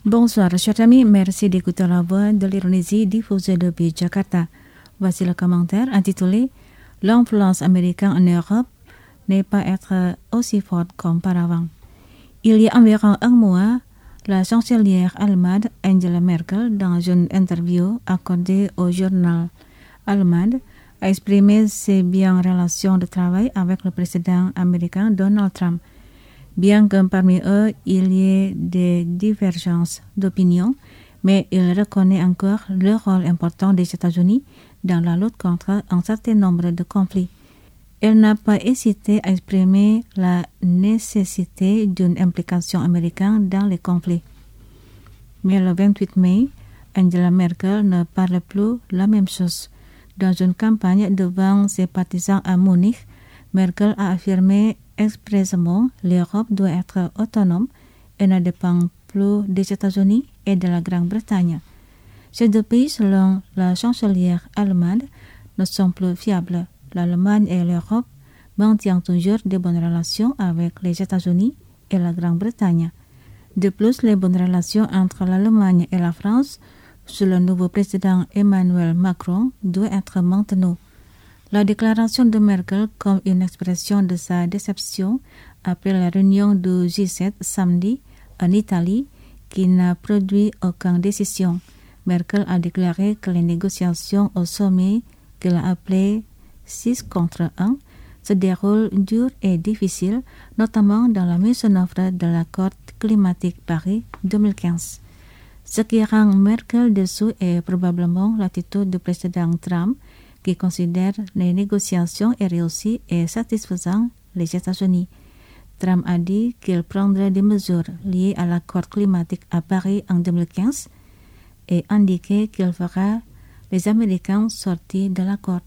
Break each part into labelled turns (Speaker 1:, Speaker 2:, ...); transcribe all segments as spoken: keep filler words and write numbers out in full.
Speaker 1: Bonsoir, chers amis, merci d'écouter la voix de l'Indonésie diffusée depuis Jakarta. Voici le commentaire intitulé « L'influence américaine en Europe n'est pas être aussi forte qu'auparavant ». Il y a environ un mois, la chancelière allemande Angela Merkel, dans une interview accordée au journal allemand, a exprimé ses bien relations de travail avec le président américain Donald Trump. Bien que parmi eux, il y ait des divergences d'opinion, mais il reconnaît encore le rôle important des États-Unis dans la lutte contre un certain nombre de conflits. Elle n'a pas hésité à exprimer la nécessité d'une implication américaine dans les conflits. Mais le vingt-huit mai, Angela Merkel ne parle plus la même chose. Dans une campagne devant ses partisans à Munich, Merkel a affirmé expressément l'Europe doit être autonome et ne dépend plus des États-Unis et de la Grande-Bretagne. Ces deux pays, selon la chancelière allemande, ne sont plus fiables. L'Allemagne et l'Europe maintiennent toujours de bonnes relations avec les États-Unis et la Grande-Bretagne. De plus, les bonnes relations entre l'Allemagne et la France, sous le nouveau président Emmanuel Macron, doivent être maintenues. La déclaration de Merkel comme une expression de sa déception après la réunion du G sept samedi en Italie qui n'a produit aucune décision. Merkel a déclaré que les négociations au sommet qu'elle a appelées six contre un se déroulent dures et difficiles, notamment dans la mise en œuvre de l'accord climatique Paris deux mille quinze. Ce qui rend Merkel déçue est probablement l'attitude du président Trump qui considère les négociations réussies et satisfaisant les États-Unis. Trump a dit qu'il prendrait des mesures liées à l'accord climatique à Paris en deux mille quinze et indiqué qu'il fera les Américains sortir de l'accord.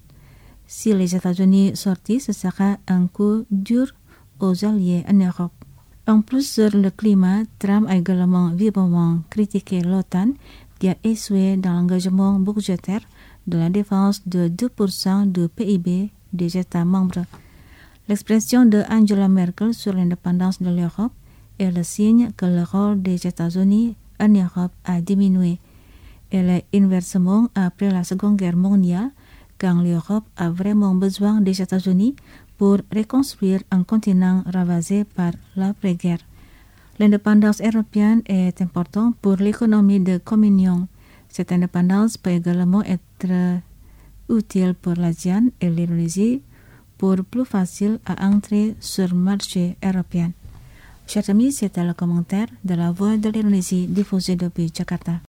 Speaker 1: Si les États-Unis sortent, ce sera un coup dur aux alliés en Europe. En plus sur le climat, Trump a également vivement critiqué l'OTAN qui a échoué dans l'engagement budgétaire de la défense de deux pour cent du P I B des États membres. L'expression de Angela Merkel sur l'indépendance de l'Europe est le signe que le rôle des États-Unis en Europe a diminué. Elle est inversement après la Seconde Guerre mondiale, quand l'Europe a vraiment besoin des États-Unis pour reconstruire un continent ravagé par l'après-guerre. L'indépendance européenne est importante pour l'économie de communion. Cette indépendance peut également être utile pour l'Asie et l'Indonésie pour plus facile à entrer sur le marché européen. Chers amis, c'était le commentaire de la Voix de l'Indonésie diffusé depuis Jakarta.